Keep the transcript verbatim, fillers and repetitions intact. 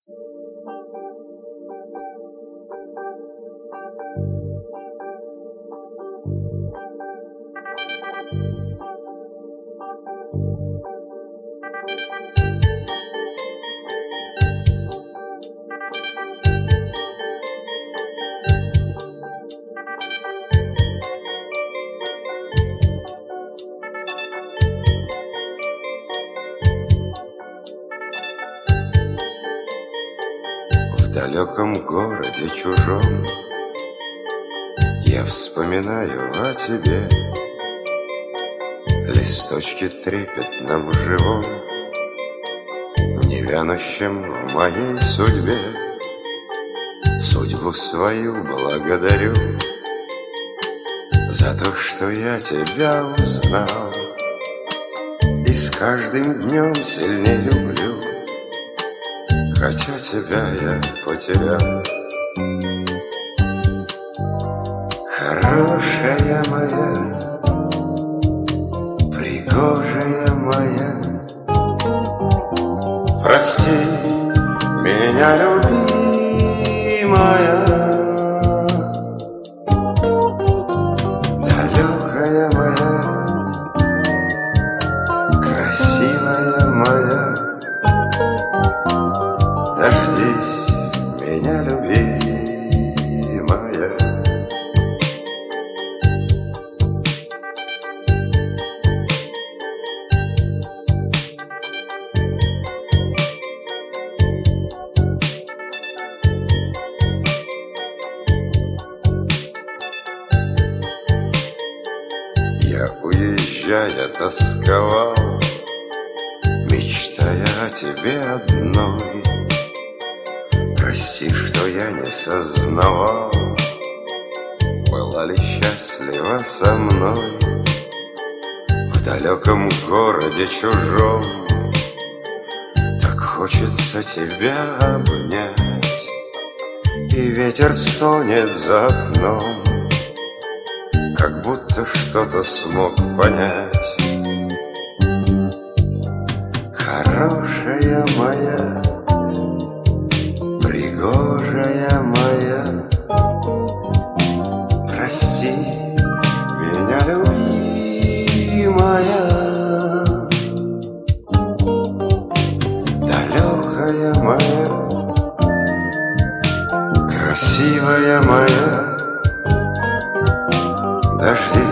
В далеком городе чужом я вспоминаю о тебе. Листочки трепетном живом, не вянущем в моей судьбе. Судьбу свою благодарю за то, что я тебя узнал, и с каждым днем сильнее люблю, хотя тебя я потерял. Хорошая моя, пригожая моя, прости меня, любимая. Далекая моя, красивая моя, дождись меня, любимая. Я, уезжая, тосковал, мечтая о тебе одной. Прости, что я не сознавал, была ли счастлива со мной. В далеком городе чужом так хочется тебя обнять, и ветер стонет за окном, как будто что-то смог понять. Хорошая моя, пригожая моя, прости меня, любимая. Далекая моя, красивая моя, дожди